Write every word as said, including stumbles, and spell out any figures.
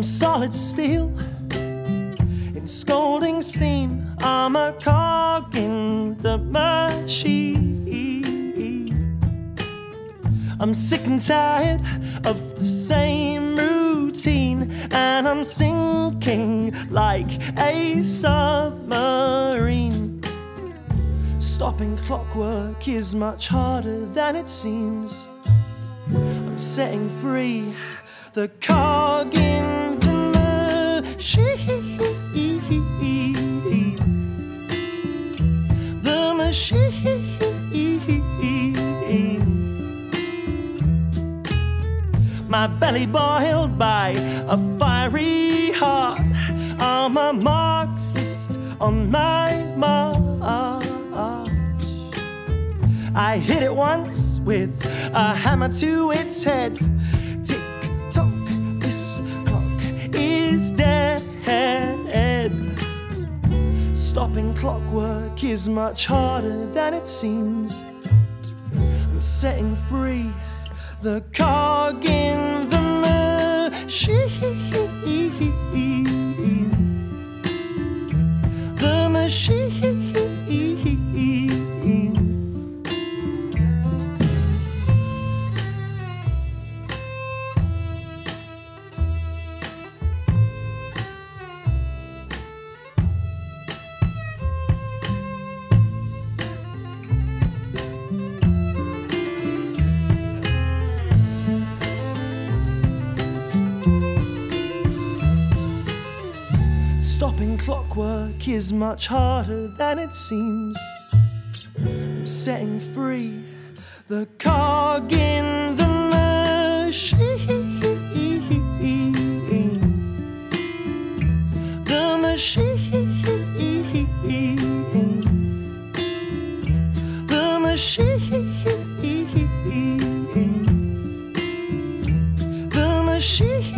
I'm solid steel in scalding steam. I'm a cog in the machine. I'm sick and tired of the same routine, and I'm sinking like a submarine. Stopping clockwork is much harder than it seems. I'm setting free the cog in the machine. The machine. My belly boiled by a fiery heart. I'm a Marxist on my march. I hit it once with a hammer to its head. Tick tock, this clock is dead. Stopping clockwork is much harder than it seems. I'm setting free the cog in the machine. The machine. Stopping clockwork is much harder than it seems. I'm setting free the cog in the machine. The machine. The machine. The machine.